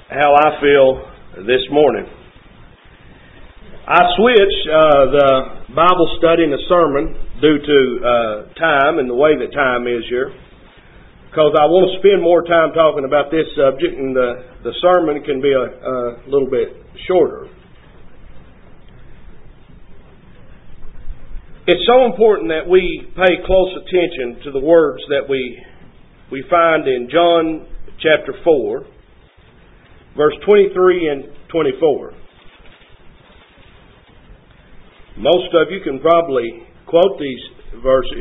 how I feel this morning. I switched the Bible study and the sermon due to time and the way that time is here, because I want to spend more time talking about this subject, and the sermon can be a little bit shorter. It's so important that we pay close attention to the words that we find in John chapter 4, verse 23 and 24. Most of you can probably quote these verses.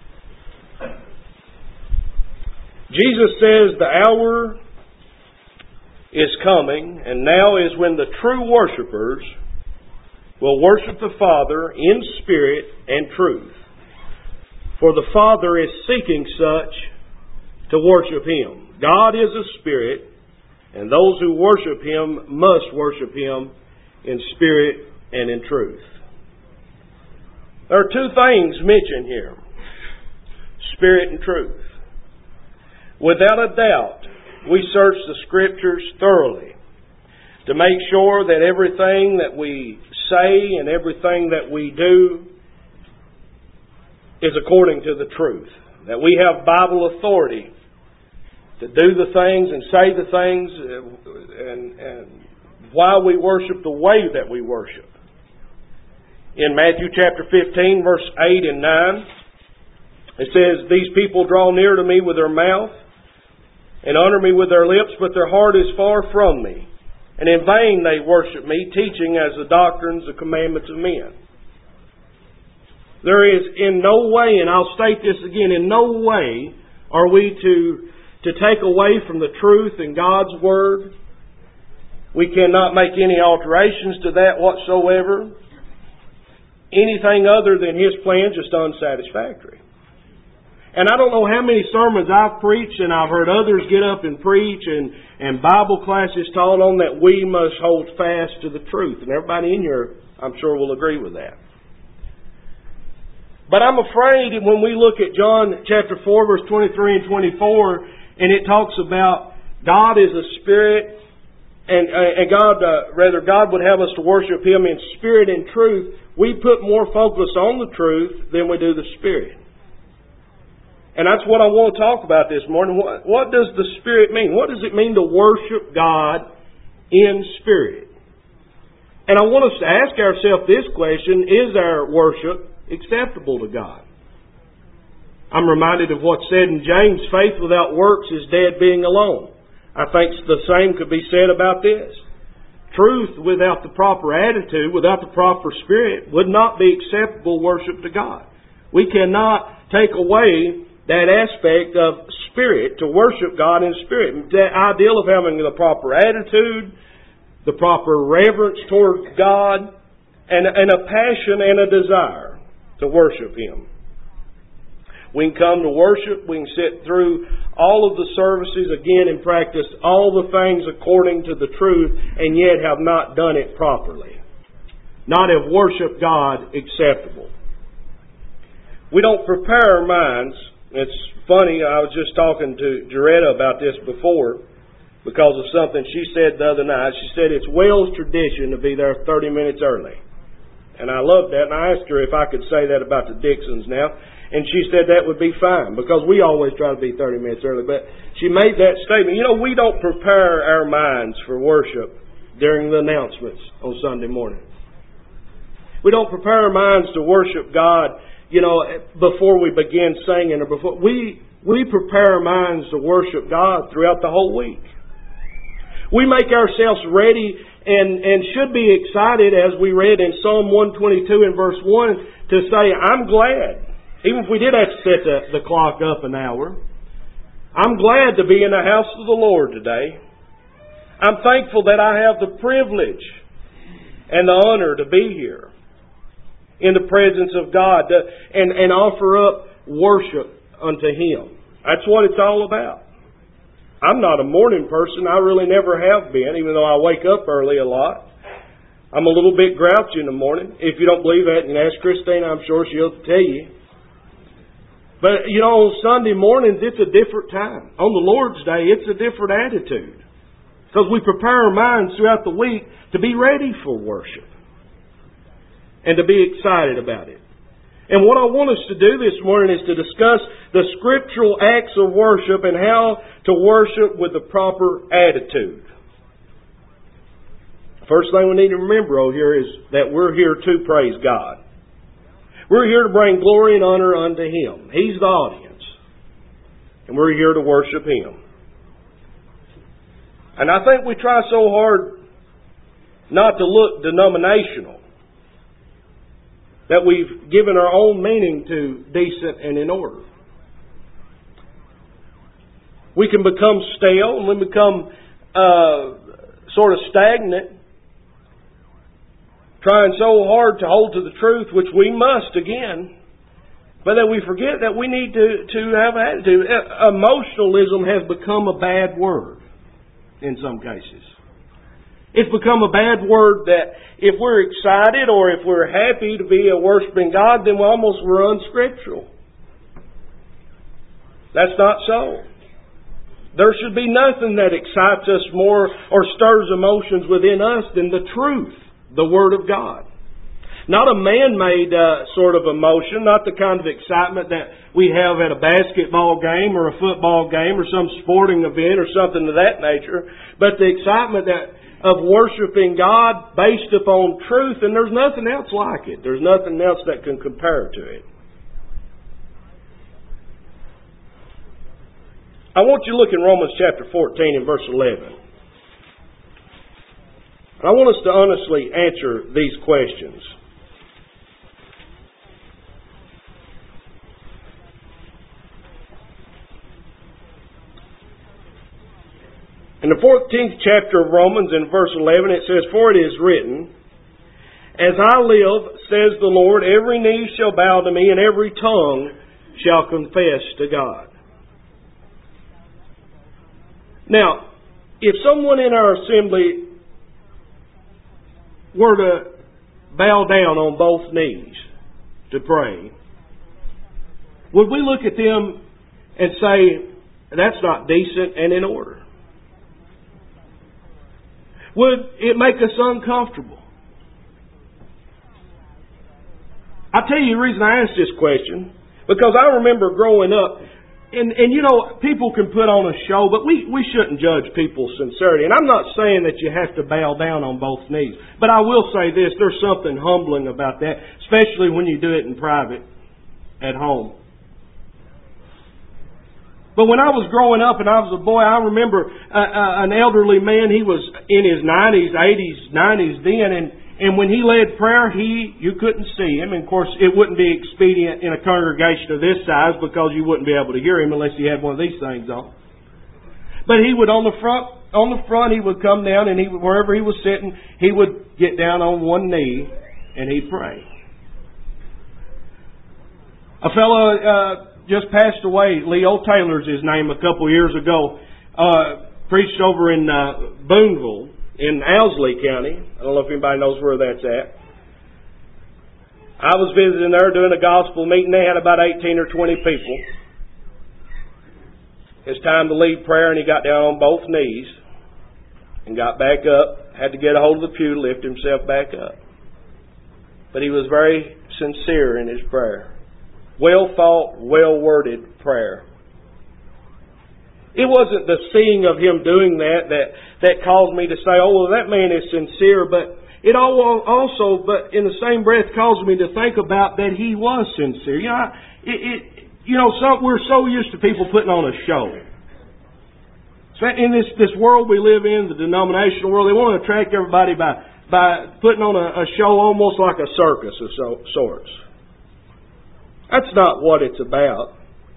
Jesus says, "The hour is coming, and now is when the true worshipers will worship the Father in spirit and truth. For the Father is seeking such to worship Him. God is a spirit, and those who worship Him must worship Him in spirit and in truth." There are two things mentioned here: spirit and truth. Without a doubt, we search the Scriptures thoroughly to make sure that everything that we say and everything that we do is according to the truth. That we have Bible authority to do the things and say the things and why we worship the way that we worship. In Matthew chapter 15, verse 8 and 9, it says, "These people draw near to me with their mouth and honor me with their lips, but their heart is far from me. And in vain they worship me, teaching as the doctrines, the commandments of men." There is in no way, and I'll state this again, in no way are we to take away from the truth in God's Word. We cannot make any alterations to that whatsoever. Anything other than His plan is just unsatisfactory. And I don't know how many sermons I've preached and I've heard others get up and preach and Bible classes taught on that we must hold fast to the truth. And everybody in here, I'm sure, will agree with that. But I'm afraid that when we look at John chapter 4, verse 23 and 24, and it talks about God is a spirit, and God would have us to worship Him in spirit and truth, we put more focus on the truth than we do the spirit. And that's what I want to talk about this morning. What does the Spirit mean? What does it mean to worship God in spirit? And I want us to ask ourselves this question: is our worship acceptable to God? I'm reminded of what's said in James, "Faith without works is dead being alone." I think the same could be said about this. Truth without the proper attitude, without the proper spirit, would not be acceptable worship to God. We cannot take away that aspect of spirit, to worship God in spirit. That ideal of having the proper attitude, the proper reverence toward God, and a passion and a desire to worship Him. We can come to worship, we can sit through all of the services again and practice all the things according to the truth, and yet have not done it properly. Not have worshiped God acceptable. We don't prepare our minds. It's funny, I was just talking to Jaretta about this before because of something she said the other night. She said it's Wales tradition to be there 30 minutes early. And I loved that, and I asked her if I could say that about the Dixons now. And she said that would be fine, because we always try to be 30 minutes early. But she made that statement. You know, we don't prepare our minds for worship during the announcements on Sunday morning. We don't prepare our minds to worship God, before we begin singing, or before we prepare our minds to worship God throughout the whole week. We make ourselves ready and should be excited, as we read in Psalm 122 and verse 1, to say, "I'm glad." Even if we did have to set the clock up an hour, I'm glad to be in the house of the Lord today. I'm thankful that I have the privilege and the honor to be here in the presence of God and offer up worship unto Him. That's what it's all about. I'm not a morning person. I really never have been, even though I wake up early a lot. I'm a little bit grouchy in the morning. If you don't believe that, you can ask Christine. I'm sure she'll tell you. But, on Sunday mornings, it's a different time. On the Lord's Day, it's a different attitude. Because we prepare our minds throughout the week to be ready for worship. And to be excited about it. And what I want us to do this morning is to discuss the scriptural acts of worship and how to worship with the proper attitude. First thing we need to remember over here is that we're here to praise God. We're here to bring glory and honor unto Him. He's the audience. And we're here to worship Him. And I think we try so hard not to look denominational that we've given our own meaning to decent and in order. We can become stale and we become sort of stagnant, trying so hard to hold to the truth, which we must again, but that we forget that we need to have attitude. Emotionalism has become a bad word in some cases. It's become a bad word that if we're excited or if we're happy to be worshiping God, then we're unscriptural. That's not so. There should be nothing that excites us more or stirs emotions within us than the truth, the Word of God. Not a man-made sort of emotion, not the kind of excitement that we have at a basketball game or a football game or some sporting event or something of that nature, but the excitement of worshiping God based upon truth, and there's nothing else like it. There's nothing else that can compare to it. I want you to look in Romans chapter 14 and verse 11. I want us to honestly answer these questions. In the 14th chapter of Romans, in verse 11, it says, "For it is written, As I live, says the Lord, every knee shall bow to me, and every tongue shall confess to God." Now, if someone in our assembly were to bow down on both knees to pray, would we look at them and say, that's not decent and in order? Would it make us uncomfortable? I'll tell you the reason I asked this question. Because I remember growing up, and you know, people can put on a show, but we shouldn't judge people's sincerity. And I'm not saying that you have to bow down on both knees. But I will say this, there's something humbling about that, especially when you do it in private, at home. But when I was growing up and I was a boy, I remember an elderly man. He was in his 90s, 80s, 90s then, and when he led prayer, you couldn't see him. And of course, it wouldn't be expedient in a congregation of this size because you wouldn't be able to hear him unless he had one of these things on. But he would on the front, he would come down and wherever he was sitting, he would get down on one knee and he'd pray. A fellow just passed away. Leo Taylor's his name, a couple years ago. Preached over in Boonville in Owsley County. I don't know if anybody knows where that's at. I was visiting there doing a gospel meeting. They had about 18 or 20 people. It's time to lead prayer, and he got down on both knees and got back up. Had to get a hold of the pew to lift himself back up. But he was very sincere in his prayer. Well thought, well worded prayer. It wasn't the seeing of him doing that caused me to say, oh, well, that man is sincere. But it also, but in the same breath, caused me to think about that he was sincere. We're so used to people putting on a show. In this world we live in, the denominational world, they want to attract everybody by putting on a show almost like a circus of sorts. That's not what it's about.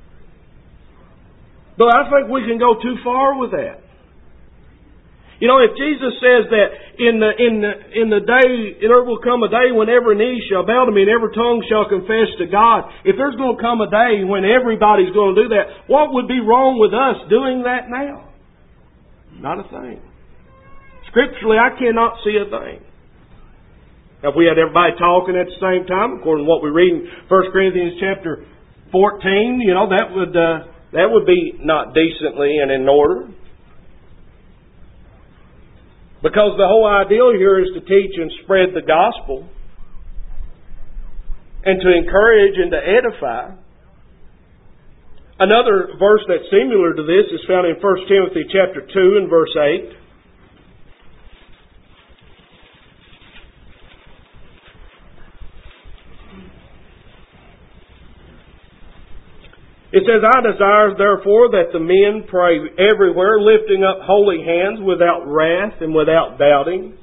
But I think we can go too far with that. You know, if Jesus says that in the day, there will come a day when every knee shall bow to me and every tongue shall confess to God. If there's going to come a day when everybody's going to do that, what would be wrong with us doing that now? Not a thing. Scripturally, I cannot see a thing. Now, if we had everybody talking at the same time, according to what we read in 1 Corinthians chapter 14, that would be not decently and in order. Because the whole ideal here is to teach and spread the gospel and to encourage and to edify. Another verse that's similar to this is found in 1 Timothy chapter 2 and verse 8. It says, I desire therefore that the men pray everywhere, lifting up holy hands without wrath and without doubting.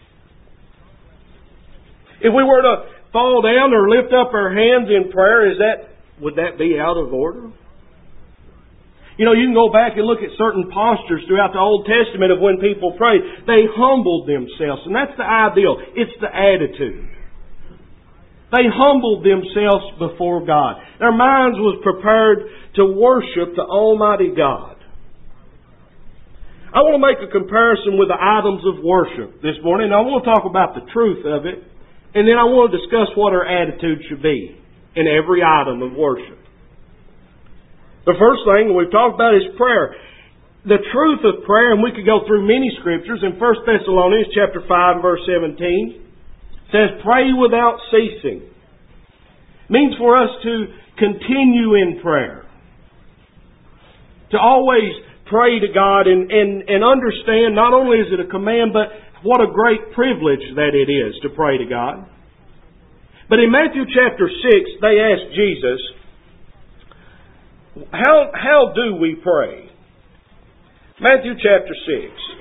If we were to fall down or lift up our hands in prayer, would that be out of order? You know, you can go back and look at certain postures throughout the Old Testament of when people prayed. They humbled themselves, and that's the ideal. It's the attitude. They humbled themselves before God. Their minds was prepared to worship the Almighty God. I want to make a comparison with the items of worship this morning. I want to talk about the truth of it, and then I want to discuss what our attitude should be in every item of worship. The first thing we've talked about is prayer. The truth of prayer, and we could go through many scriptures. In 1 Thessalonians chapter 5 verse 17, says, pray without ceasing. It means for us to continue in prayer. To always pray to God and understand not only is it a command, but what a great privilege that it is to pray to God. But in Matthew chapter 6, they asked Jesus, how do we pray? Matthew chapter 6.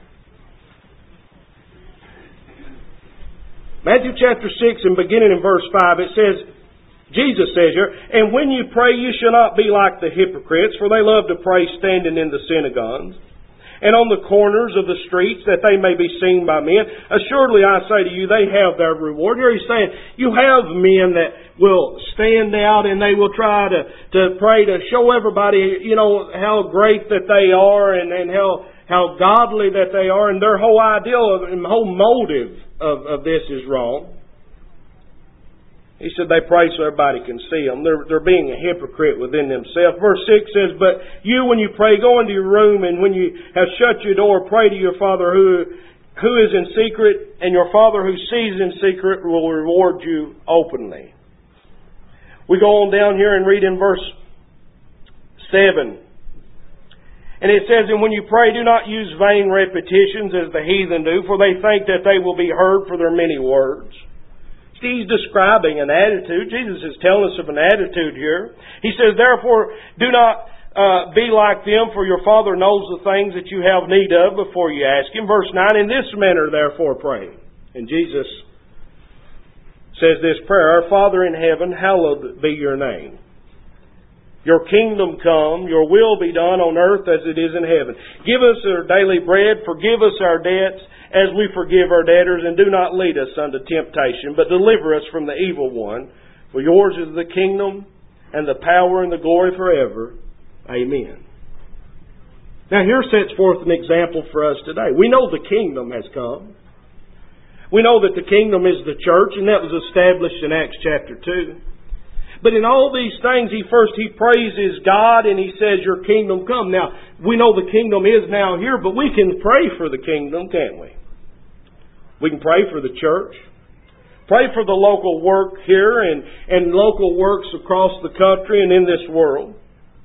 Matthew chapter 6 and beginning in verse 5, it says, Jesus says here, and when you pray, you shall not be like the hypocrites, for they love to pray standing in the synagogues and on the corners of the streets, that they may be seen by men. Assuredly, I say to you, they have their reward. Here he's saying, you have men that will stand out and they will try to pray to show everybody, how great that they are and how godly that they are, and their whole ideal and whole motive of this is wrong. He said they pray so everybody can see them. They're being a hypocrite within themselves. Verse 6 says, but you, when you pray, go into your room, and when you have shut your door, pray to your Father who is in secret, and your Father who sees in secret will reward you openly. We go on down here and read in verse 7. And it says, and when you pray, do not use vain repetitions as the heathen do, for they think that they will be heard for their many words. He's describing an attitude. Jesus is telling us of an attitude here. He says, therefore, do not be like them, for your Father knows the things that you have need of before you ask Him. Verse 9, in this manner, therefore, pray. And Jesus says this prayer, our Father in heaven, hallowed be your name. Your kingdom come, your will be done on earth as it is in heaven. Give us our daily bread, forgive us our debts, as we forgive our debtors, and do not lead us unto temptation, but deliver us from the evil one. For yours is the kingdom, and the power, and the glory forever. Amen. Now here sets forth an example for us today. We know the kingdom has come. We know that the kingdom is the church, and that was established in Acts chapter 2. But in all these things, he praises God and he says, your kingdom come. Now, we know the kingdom is now here, but we can pray for the kingdom, can't we? We can pray for the church. Pray for the local work here and local works across the country and in this world.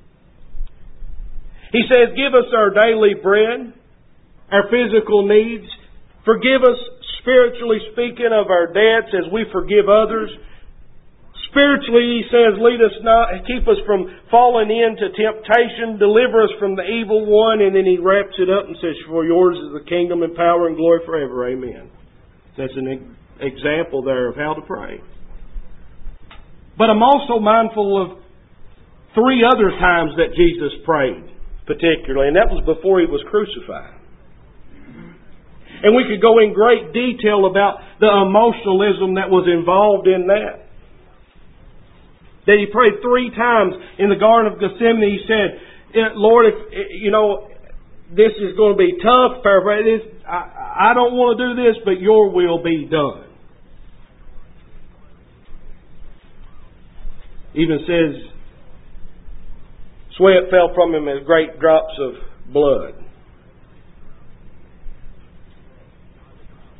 He says, give us our daily bread, our physical needs. Forgive us, spiritually speaking, of our debts as we forgive others. Spiritually, he says, lead us not, keep us from falling into temptation, deliver us from the evil one, and then he wraps it up and says, for yours is the kingdom and power and glory forever. Amen. That's an example there of how to pray. But I'm also mindful of 3 other times that Jesus prayed, particularly, and that was before he was crucified. And we could go in great detail about the emotionalism that was involved in that. That he prayed 3 times in the Garden of Gethsemane. He said, Lord, if this is going to be tough, I don't want to do this, but your will be done. Even says, sweat fell from him as great drops of blood.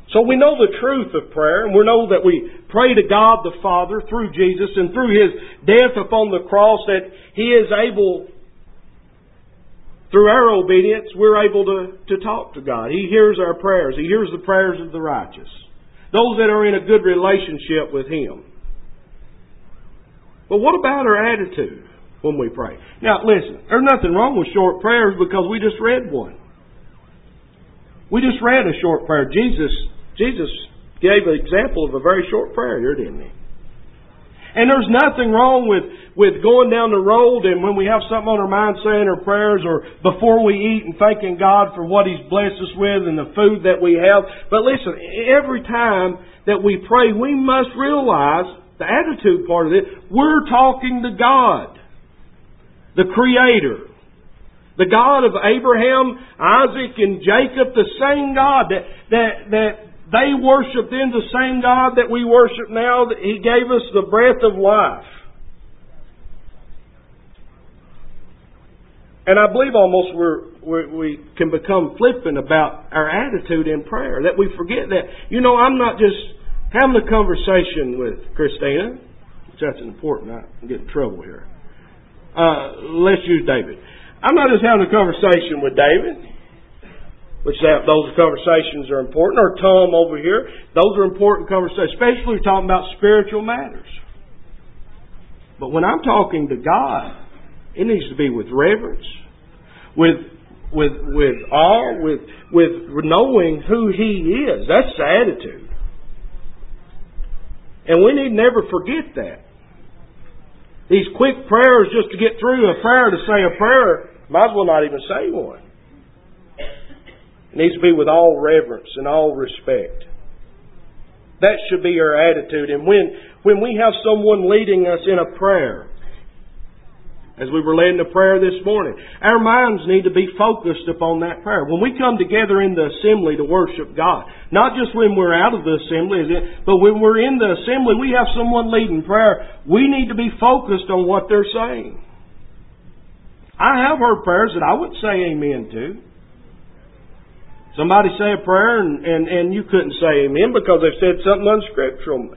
So we know the truth of prayer, and we know that we pray to God the Father through Jesus and through His death upon the cross, that He is able, through our obedience, we're able to talk to God. He hears our prayers. He hears the prayers of the righteous. Those that are in a good relationship with Him. But what about our attitude when we pray? Now listen, there's nothing wrong with short prayers because we just read one. We just read a short prayer. Jesus gave an example of a very short prayer here, didn't He? And there's nothing wrong with going down the road and when we have something on our mind saying our prayers, or before we eat and thanking God for what He's blessed us with and the food that we have. But listen, every time that we pray, we must realize the attitude part of it. We're talking to God, the Creator, the God of Abraham, Isaac, and Jacob, the same God that they worshiped then, the same God that we worship now. That He gave us the breath of life. And I believe almost we can become flippant about our attitude in prayer. That we forget that, I'm not just having a conversation with Christina, which that's important. I'm getting in trouble here. Let's use David. I'm not just having a conversation with David, which those conversations are important, or Tom over here. Those are important conversations, especially if we're talking about spiritual matters. But when I'm talking to God, it needs to be with reverence, with awe, with knowing who He is. That's the attitude. And we need to never forget that. These quick prayers just to get through a prayer, to say a prayer, might as well not even say one. It needs to be with all reverence and all respect. That should be our attitude. And when we have someone leading us in a prayer, as we were led in a prayer this morning, our minds need to be focused upon that prayer. When we come together in the assembly to worship God, not just when we're out of the assembly, but when we're in the assembly, we have someone leading prayer, we need to be focused on what they're saying. I have heard prayers that I wouldn't say amen to. Somebody say a prayer and you couldn't say amen because they've said something unscriptural,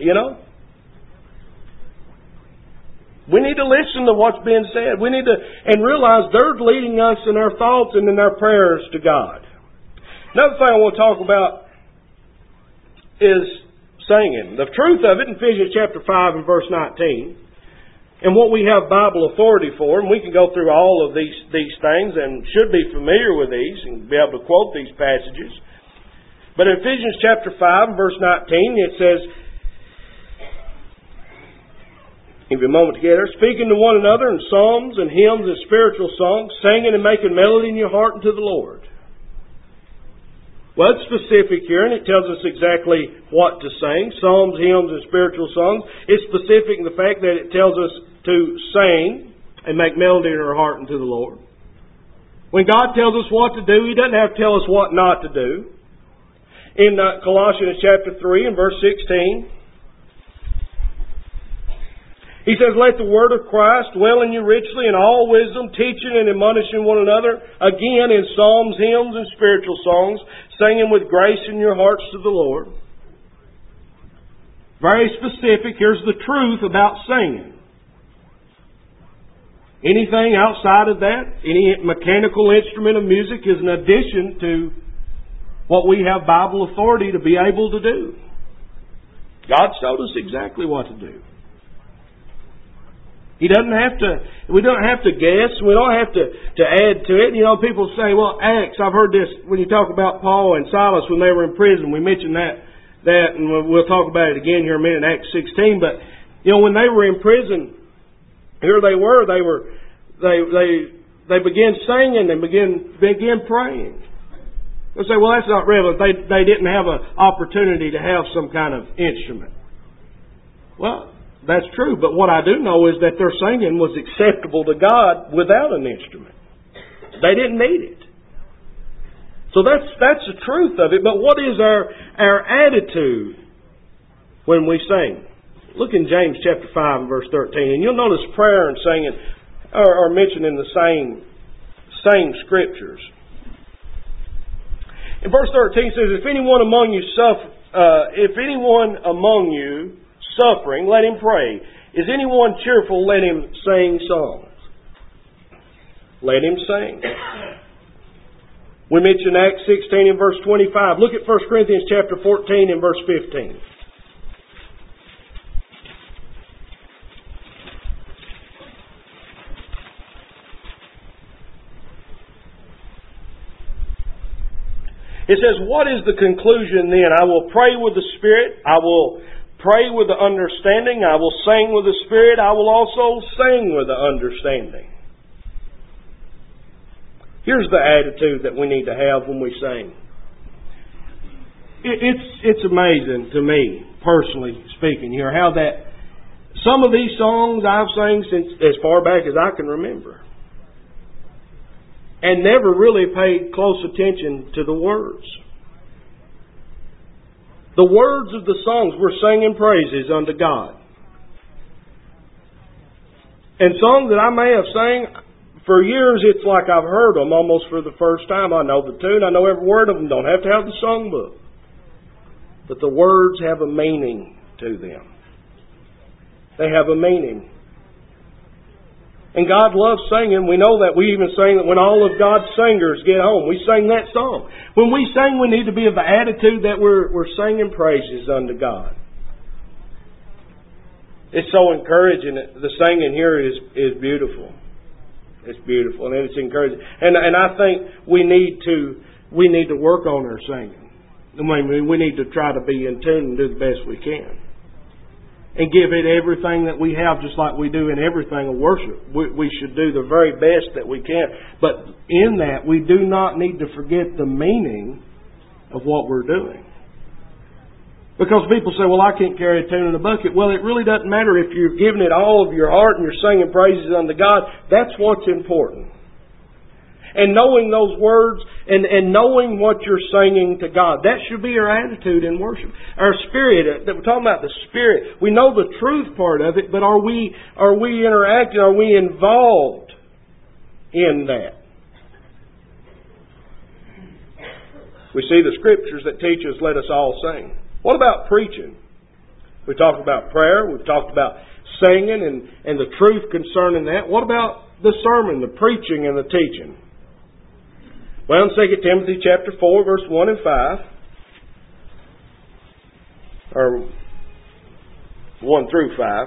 We need to listen to what's being said. We need to realize they're leading us in our thoughts and in our prayers to God. Another thing I want to talk about is singing. The truth of it in Ephesians chapter 5 and verse 19, and what we have Bible authority for, and we can go through all of these things and should be familiar with these and be able to quote these passages. But in Ephesians chapter 5 and verse 19 it says, give you a moment together, speaking to one another in psalms and hymns and spiritual songs, singing and making melody in your heart unto the Lord. Well, it's specific here, and it tells us exactly what to sing. Psalms, hymns, and spiritual songs. It's specific in the fact that it tells us to sing and make melody in our heart unto the Lord. When God tells us what to do, He doesn't have to tell us what not to do. In Colossians chapter 3 and verse 16, He says, let the word of Christ dwell in you richly in all wisdom, teaching and admonishing one another, again in psalms, hymns, and spiritual songs, singing with grace in your hearts to the Lord. Very specific. Here's the truth about singing. Anything outside of that, any mechanical instrument of music, is an addition to what we have Bible authority to be able to do. God's told us exactly what to do. We don't have to guess. We don't have to add to it. People say, well, Acts, I've heard this when you talk about Paul and Silas when they were in prison. We mentioned that and we'll talk about it again here in a minute, Acts 16. But, when they were in prison, here they were. They began singing and began praying. They'll say, well, that's not relevant. They didn't have an opportunity to have some kind of instrument. Well, that's true, but what I do know is that their singing was acceptable to God without an instrument. They didn't need it. So that's the truth of it. But what is our attitude when we sing? Look in James chapter 5 and verse 13, and you'll notice prayer and singing are mentioned in the same scriptures. In verse 13 it says, if anyone among you if anyone among you suffering, let him pray. Is anyone cheerful, let him sing songs. Let him sing. We mentioned Acts 16 and verse 25. Look at 1 Corinthians chapter 14 and verse 15. It says, what is the conclusion then? I will pray with the Spirit. I will pray with the understanding. I will sing with the Spirit. I will also sing with the understanding. Here's the attitude that we need to have when we sing. It's amazing to me, personally speaking, here how that some of these songs I've sang since as far back as I can remember. And never really paid close attention to the words. The words of the songs, we're singing praises unto God. And songs that I may have sang for years, it's like I've heard them almost for the first time. I know the tune, I know every word of them. Don't have to have the songbook. But the words have a meaning to them. They have a meaning. And God loves singing. We know that. We even sing that when all of God's singers get home. We sing that song. When we sing, we need to be of the attitude that we're singing praises unto God. It's so encouraging. The singing here is beautiful. It's beautiful and it's encouraging. And I think we need to work on our singing. I mean, we need to try to be in tune and do the best we can. And give it everything that we have, just like we do in everything of worship. We should do the very best that we can. But in that, we do not need to forget the meaning of what we're doing. Because people say, well, I can't carry a tune in a bucket. Well, it really doesn't matter if you're giving it all of your heart and you're singing praises unto God. That's what's important. And knowing those words and knowing what you're singing to God. That should be our attitude in worship. Our spirit, that we're talking about the spirit. We know the truth part of it, but are we interacting? Are we involved in that? We see the scriptures that teach us, let us all sing. What about preaching? We talked about prayer. We've talked about singing and the truth concerning that. What about the sermon, the preaching and the teaching? Well, in 2 Timothy chapter 4, verse 1 and 5, or 1 through 5,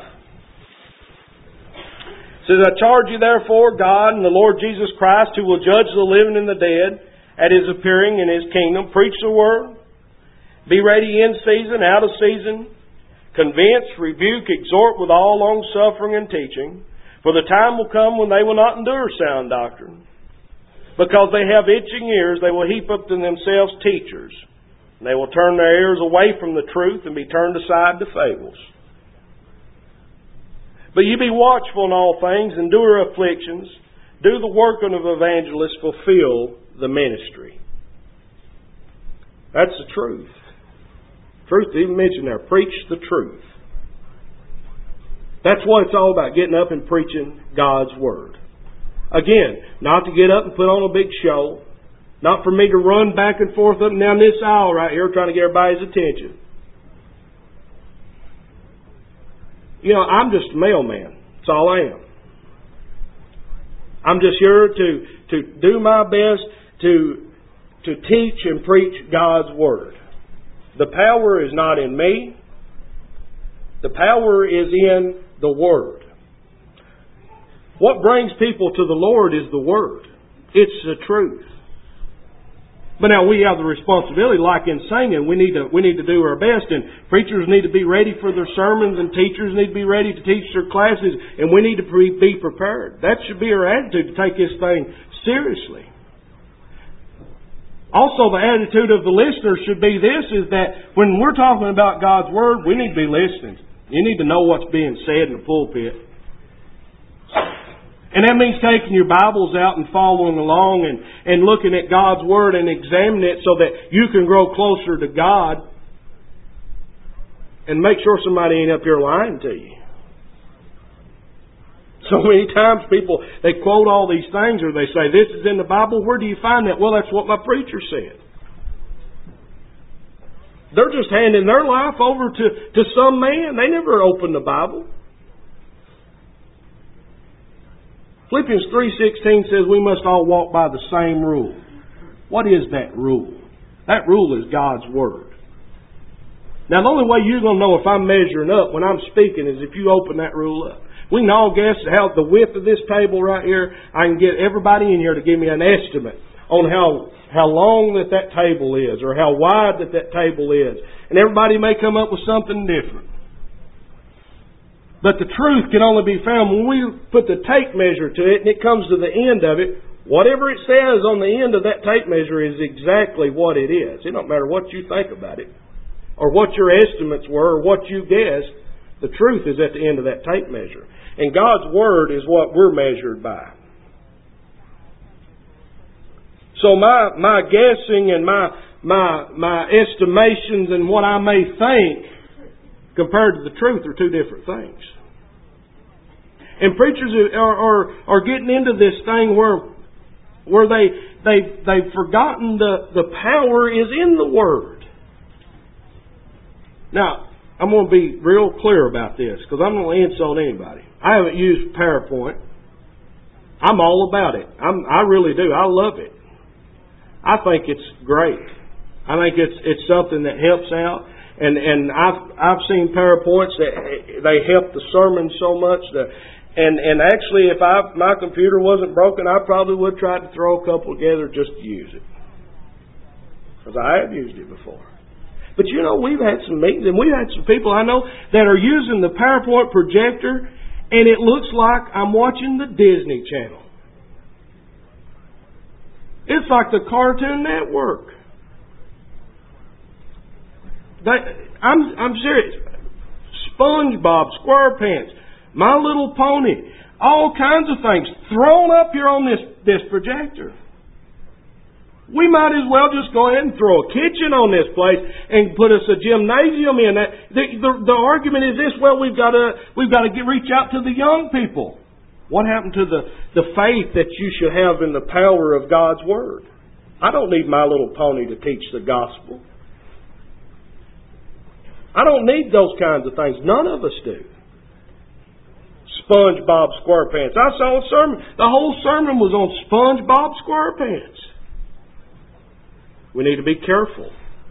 it says, I charge you therefore, God and the Lord Jesus Christ, who will judge the living and the dead at His appearing in His kingdom, preach the word, be ready in season, out of season, convince, rebuke, exhort with all long suffering and teaching, for the time will come when they will not endure sound doctrine. Because they have itching ears, they will heap up to themselves teachers. And they will turn their ears away from the truth and be turned aside to fables. But ye be watchful in all things, endure afflictions, do the work of evangelists, fulfill the ministry. That's the truth. Truth, even mentioned there, preach the truth. That's what it's all about, getting up and preaching God's Word. Again, not to get up and put on a big show. Not for me to run back and forth up and down this aisle right here trying to get everybody's attention. You know, I'm just a mailman. That's all I am. I'm just here to do my best to teach and preach God's Word. The power is not in me. The power is in the Word. What brings people to the Lord is the Word. It's the truth. But now we have the responsibility, like in singing, we need to do our best, and preachers need to be ready for their sermons, and teachers need to be ready to teach their classes, and we need to be prepared. That should be our attitude, to take this thing seriously. Also, the attitude of the listener should be this, is that when we're talking about God's Word, we need to be listening. You need to know what's being said in the pulpit. And that means taking your Bibles out and following along and looking at God's Word and examining it so that you can grow closer to God and make sure somebody ain't up here lying to you. So many times people, they quote all these things or they say, this is in the Bible. Where do you find that? Well, that's what my preacher said. They're just handing their life over to some man. They never opened the Bible. Philippians 3:16 says we must all walk by the same rule. What is that rule? That rule is God's Word. Now the only way you're going to know if I'm measuring up when I'm speaking is if you open that rule up. We can all guess how the width of this table right here. I can get everybody in here to give me an estimate on how long that table is or how wide that table is. And everybody may come up with something different. But the truth can only be found when we put the tape measure to it and it comes to the end of it. Whatever it says on the end of that tape measure is exactly what it is. It don't matter what you think about it or what your estimates were or what you guessed. The truth is at the end of that tape measure. And God's Word is what we're measured by. So my guessing and my estimations and what I may think compared to the truth are two different things. And preachers are getting into this thing where they've forgotten the power is in the Word. Now, I'm going to be real clear about this because I'm going to insult anybody. I haven't used PowerPoint. I'm all about it. I really do. I love it. I think it's great. I think it's something that helps out. And I've seen PowerPoints that they help the sermon so much that, and actually if my computer wasn't broken, I probably would try to throw a couple together just to use it. Because I have used it before. But you know, we've had some meetings and we've had some people I know that are using the PowerPoint projector and it looks like I'm watching the Disney Channel. It's like the Cartoon Network. I'm serious. SpongeBob, SquarePants, My Little Pony, all kinds of things thrown up here on this projector. We might as well just go ahead and throw a kitchen on this place and put us a gymnasium in. The argument is this: well, we've got to reach out to the young people. What happened to the faith that you should have in the power of God's Word? I don't need My Little Pony to teach the gospel. I don't need those kinds of things. None of us do. SpongeBob SquarePants. I saw a sermon. The whole sermon was on SpongeBob SquarePants. We need to be careful.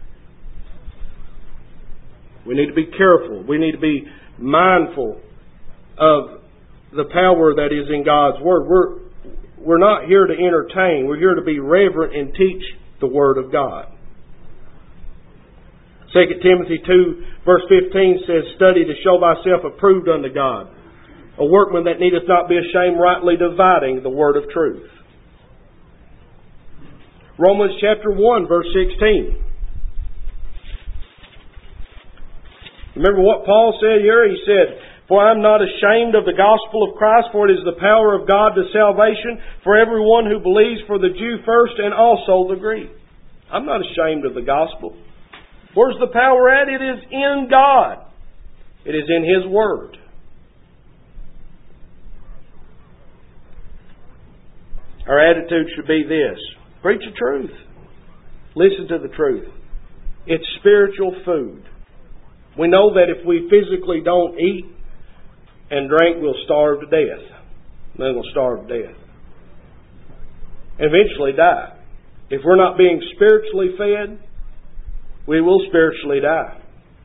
We need to be careful. We need to be mindful of the power that is in God's Word. We're not here to entertain. We're here to be reverent and teach the Word of God. 2 Timothy 2 verse 15 says, "Study to show thyself approved unto God, a workman that needeth not be ashamed, rightly dividing the word of truth." Romans chapter 1 verse 16. Remember what Paul said here? He said, "For I am not ashamed of the gospel of Christ, for it is the power of God to salvation for everyone who believes, for the Jew first and also the Greek." I'm not ashamed of the gospel. Where's the power at? It is in God. It is in His Word. Our attitude should be this: preach the truth. Listen to the truth. It's spiritual food. We know that if we physically don't eat and drink, we'll starve to death. Then we'll starve to death. Eventually die. If we're not being spiritually fed, we will spiritually die.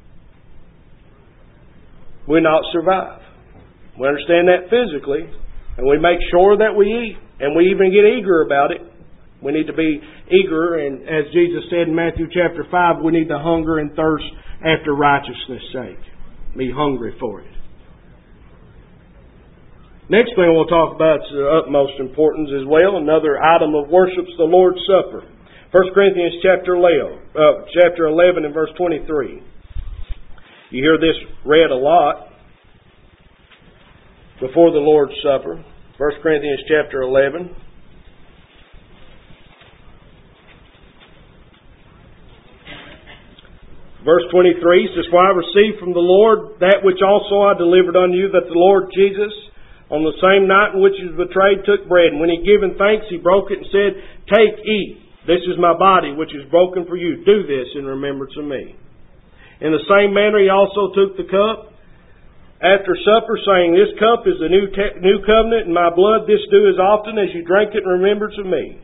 We'll not survive. We understand that physically, and we make sure that we eat, and we even get eager about it. We need to be eager, and as Jesus said in Matthew chapter 5, we need to hunger and thirst after righteousness' sake. Be hungry for it. Next thing we'll talk about is the utmost importance as well. Another item of worship is the Lord's Supper. 1 Corinthians chapter 11 and verse 23. You hear this read a lot before the Lord's Supper. 1 Corinthians chapter 11. Verse 23 says, "For I received from the Lord that which also I delivered unto you, that the Lord Jesus, on the same night in which He was betrayed, took bread. And when He had given thanks, He broke it and said, Take, eat. This is my body, which is broken for you. Do this in remembrance of me." In the same manner He also took the cup after supper, saying, This cup is the new covenant in my blood. This do as often as you drink it in remembrance of me.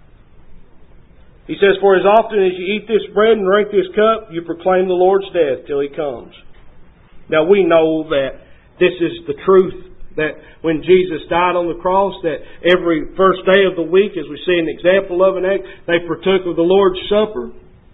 He says, For as often as you eat this bread and drink this cup, you proclaim the Lord's death till He comes. Now we know that this is the truth, that when Jesus died on the cross, that every first day of the week, as we see an example of an act, they partook of the Lord's Supper.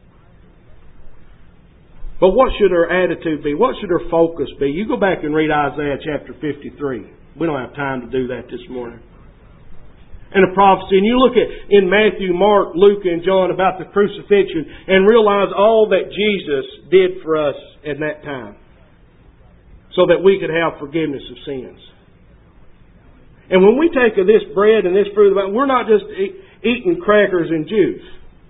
But what should our attitude be? What should our focus be? You go back and read Isaiah chapter 53. We don't have time to do that this morning. And a prophecy. And you look at in Matthew, Mark, Luke, and John about the crucifixion and realize all that Jesus did for us in that time, so that we could have forgiveness of sins. And when we take of this bread and this fruit of the vine, we're not just eating crackers and juice.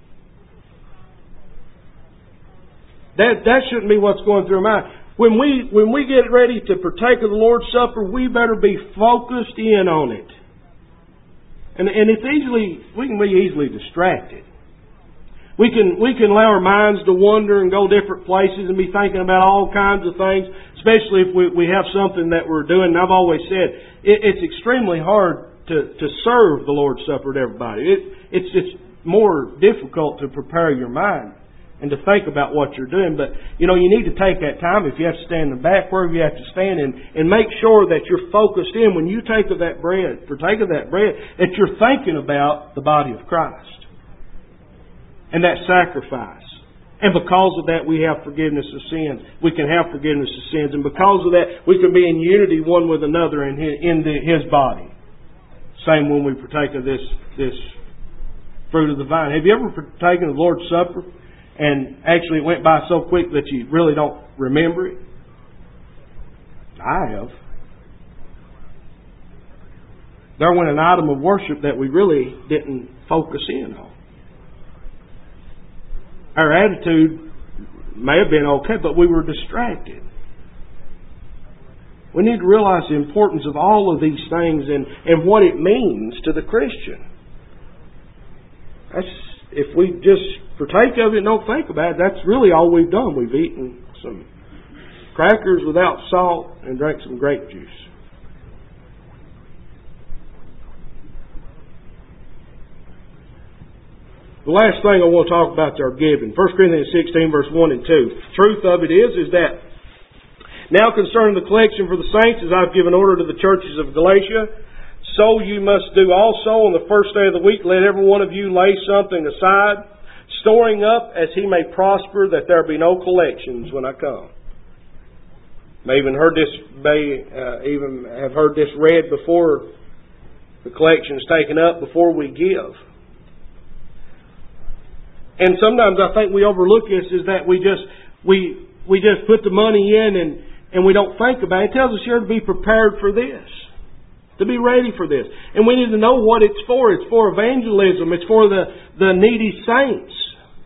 That shouldn't be what's going through our mind. When we get ready to partake of the Lord's Supper, we better be focused in on it. And we can be easily distracted. We can allow our minds to wander and go different places and be thinking about all kinds of things, especially if we have something that we're doing. And I've always said, it's extremely hard to serve the Lord's Supper to everybody. It's more difficult to prepare your mind and to think about what you're doing. But, you need to take that time. If you have to stand in the back, wherever you have to stand, and make sure that you're focused in when you partake of that bread, that you're thinking about the body of Christ and that sacrifice. And because of that, we have forgiveness of sins. We can have forgiveness of sins. And because of that, we can be in unity one with another in His body. Same when we partake of this fruit of the vine. Have you ever partaken of the Lord's Supper and actually it went by so quick that you really don't remember it? I have. There went an item of worship that we really didn't focus in on. Our attitude may have been okay, but we were distracted. We need to realize the importance of all of these things and what it means to the Christian. If we just partake of it and don't think about it, that's really all we've done. We've eaten some crackers without salt and drank some grape juice. The last thing I want to talk about is our giving. 1 Corinthians 16, verse 1 and 2. The truth of it is that now concerning the collection for the saints, as I've given order to the churches of Galatia, so you must do also on the first day of the week. Let every one of you lay something aside, storing up as he may prosper, that there be no collections when I come. May even have heard this read before the collection is taken up, before we give. And sometimes I think we overlook this, is that we just put the money in and we don't think about it. It tells us here to be prepared for this, to be ready for this. And we need to know what it's for. It's for evangelism. It's for the needy saints.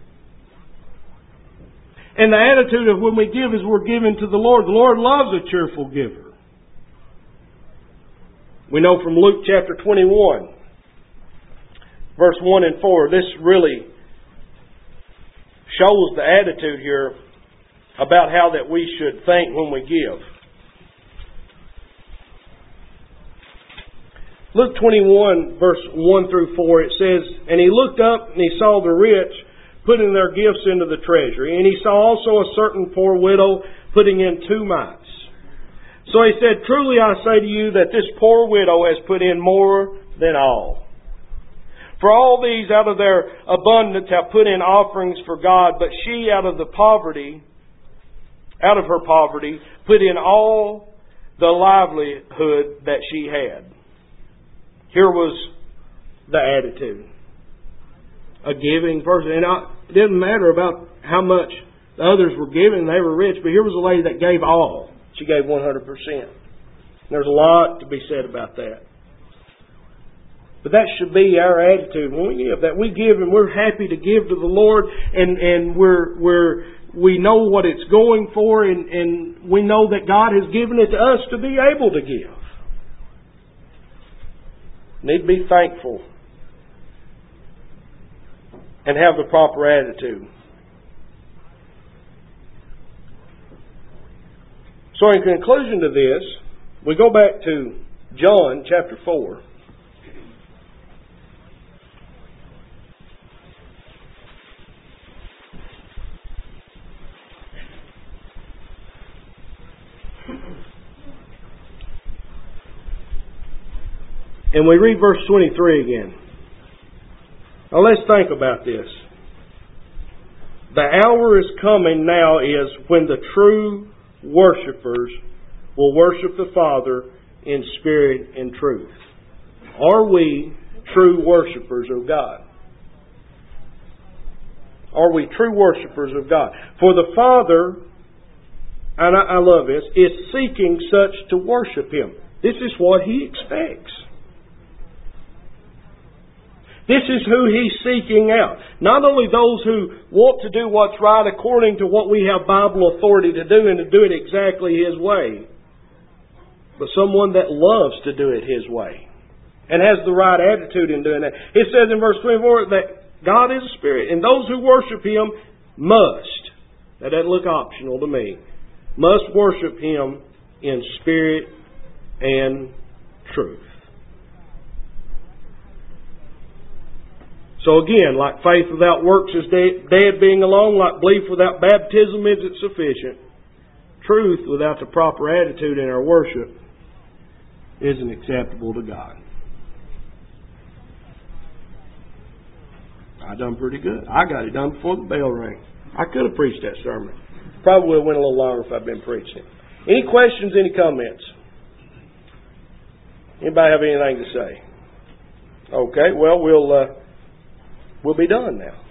And the attitude of when we give is we're giving to the Lord. The Lord loves a cheerful giver. We know from Luke chapter 21, verse 1 and 4, this really shows the attitude here about how that we should think when we give. Luke 21, verse 1 through 4, it says, And he looked up and he saw the rich putting their gifts into the treasury. And he saw also a certain poor widow putting in 2 mites. So he said, Truly I say to you that this poor widow has put in more than all. For all these out of their abundance have put in offerings for God, but she out of her poverty, put in all the livelihood that she had. Here was the attitude. A giving person. And it didn't matter about how much the others were giving, they were rich, but here was a lady that gave all. She gave 100%. There's a lot to be said about that. But that should be our attitude when we give. That we give and we're happy to give to the Lord, and we know what it's going for, and we know that God has given it to us to be able to give. Need to be thankful and have the proper attitude. So in conclusion to this, we go back to John chapter 4. And we read verse 23 again. Now let's think about this. The hour is coming now is when the true worshipers will worship the Father in spirit and truth. Are we true worshipers of God? Are we true worshipers of God? For the Father, and I love this, is seeking such to worship Him. This is what He expects. This is who He's seeking out. Not only those who want to do what's right according to what we have Bible authority to do and to do it exactly His way, but someone that loves to do it His way and has the right attitude in doing that. It says in verse 24 that God is a spirit, and those who worship Him must, that doesn't look optional to me, must worship Him in spirit and truth. So again, like faith without works is dead being alone, like belief without baptism isn't sufficient. Truth without the proper attitude in our worship isn't acceptable to God. I done pretty good. I got it done before the bell rang. I could have preached that sermon. Probably would have went a little longer if I'd been preaching it. Any questions, any comments? Anybody have anything to say? Okay, well, we'll be done now.